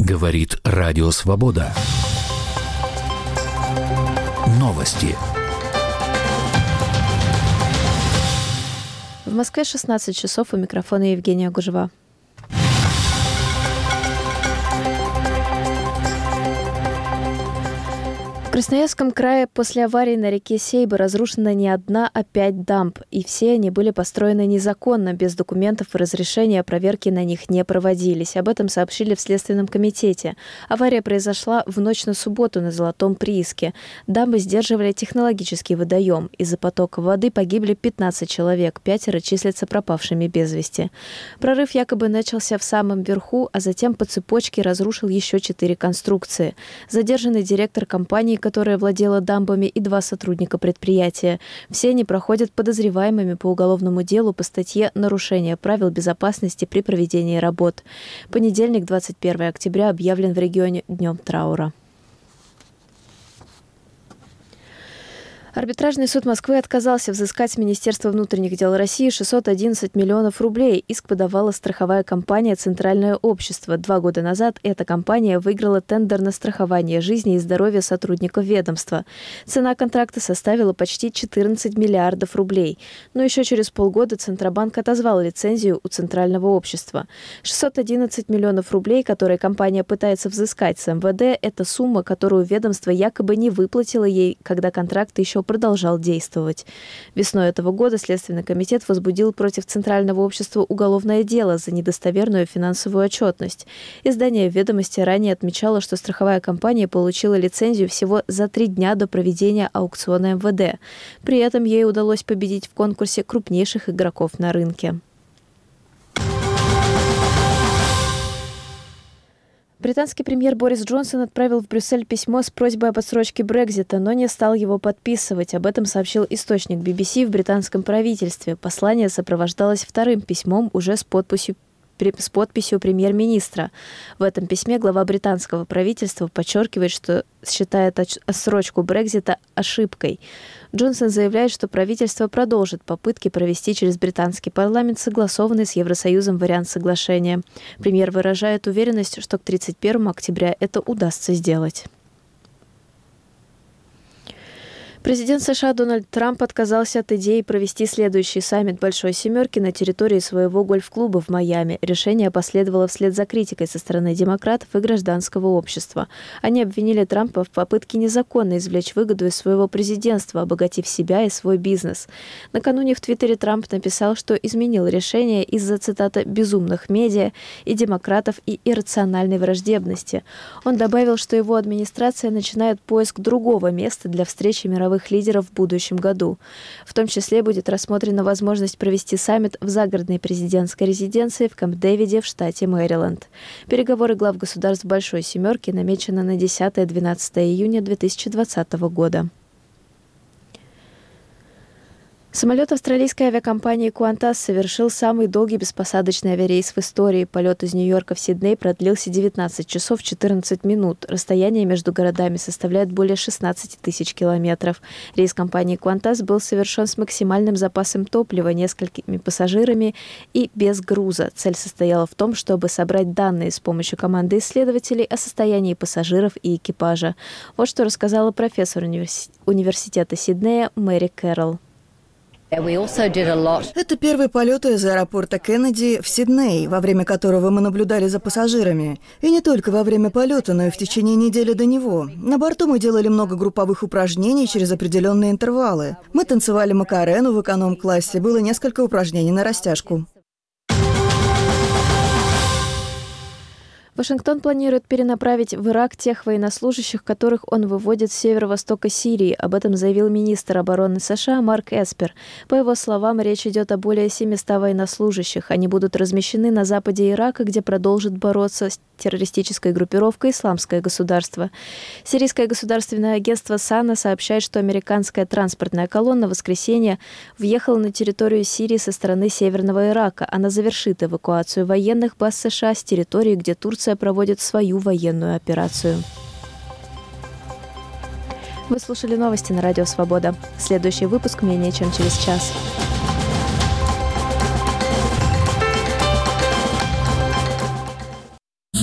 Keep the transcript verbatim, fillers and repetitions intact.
Говорит Радио Свобода. Новости. В Москве шестнадцать часов, у микрофона Евгения Гужева. В Красноярском крае после аварии на реке Сейба разрушена не одна, а пять дамб, и все они были построены незаконно, без документов и разрешения, проверки на них не проводились. Об этом сообщили в Следственном комитете. Авария произошла в ночь на субботу на Золотом прииске. Дамбы сдерживали технологический водоем. Из-за потока воды погибли пятнадцать человек, пятеро числятся пропавшими без вести. Прорыв якобы начался в самом верху, а затем по цепочке разрушил еще четыре конструкции. Задержанный директор компании, которая владела дамбами, и два сотрудника предприятия. Все они проходят подозреваемыми по уголовному делу по статье «Нарушение правил безопасности при проведении работ». Понедельник, двадцать первого октября, объявлен в регионе днем траура. Арбитражный суд Москвы отказался взыскать с Министерства внутренних дел России шестьсот одиннадцать миллионов рублей. Иск подавала страховая компания «Центральное общество». Два года назад эта компания выиграла тендер на страхование жизни и здоровья сотрудников ведомства. Цена контракта составила почти четырнадцать миллиардов рублей. Но еще через полгода Центробанк отозвал лицензию у Центрального общества. шестьсот одиннадцать миллионов рублей, которые компания пытается взыскать с эм вэ дэ, это сумма, которую ведомство якобы не выплатило ей, когда контракт еще продолжал действовать. Весной этого года Следственный комитет возбудил против Центрального общества уголовное дело за недостоверную финансовую отчетность. Издание «Ведомости» ранее отмечало, что страховая компания получила лицензию всего за три дня до проведения аукциона эм вэ дэ. При этом ей удалось победить в конкурсе крупнейших игроков на рынке. Британский премьер Борис Джонсон отправил в Брюссель письмо с просьбой об отсрочке Брексита, но не стал его подписывать. Об этом сообщил источник би би си в британском правительстве. Послание сопровождалось вторым письмом уже с подписью с подписью премьер-министра. В этом письме глава британского правительства подчеркивает, что считает отсрочку Брексита ошибкой. Джонсон заявляет, что правительство продолжит попытки провести через британский парламент согласованный с Евросоюзом вариант соглашения. Премьер выражает уверенность, что к тридцать первого октября это удастся сделать. Президент США Дональд Трамп отказался от идеи провести следующий саммит Большой Семерки на территории своего гольф-клуба в Майами. Решение последовало вслед за критикой со стороны демократов и гражданского общества. Они обвинили Трампа в попытке незаконно извлечь выгоду из своего президентства, обогатив себя и свой бизнес. Накануне в Твиттере Трамп написал, что изменил решение из-за, цитата, «безумных медиа» и демократов и иррациональной враждебности. Он добавил, что его администрация начинает поиск другого места для встречи мировых лидеров в будущем году. В том числе будет рассмотрена возможность провести саммит в загородной президентской резиденции в Кэмп-Дэвиде в штате Мэриленд. Переговоры глав государств Большой Семерки намечены на десятое-двенадцатое июня две тысячи двадцатого года. Самолет австралийской авиакомпании Qantas совершил самый долгий беспосадочный авиарейс в истории. Полет из Нью-Йорка в Сидней продлился девятнадцать часов четырнадцать минут. Расстояние между городами составляет более шестнадцать тысяч километров. Рейс компании Qantas был совершен с максимальным запасом топлива, несколькими пассажирами и без груза. Цель состояла в том, чтобы собрать данные с помощью команды исследователей о состоянии пассажиров и экипажа. Вот что рассказала профессор универси- университета Сиднея Мэри Кэрролл. Это первый полет из аэропорта Кеннеди в Сидней, во время которого мы наблюдали за пассажирами. И не только во время полета, но и в течение недели до него. На борту мы делали много групповых упражнений через определенные интервалы. Мы танцевали макарену в эконом-классе, было несколько упражнений на растяжку. Вашингтон планирует перенаправить в Ирак тех военнослужащих, которых он выводит с северо-востока Сирии. Об этом заявил министр обороны США Марк Эспер. По его словам, речь идет о более семистах военнослужащих. Они будут размещены на западе Ирака, где продолжат бороться с террористической группировкой «Исламское государство». Сирийское государственное агентство САНА сообщает, что американская транспортная колонна в воскресенье въехала на территорию Сирии со стороны северного Ирака. Она завершит эвакуацию военных баз США с территории, где Турция проводит свою военную операцию. Вы слушали новости на Радио Свобода. Следующий выпуск менее чем через час.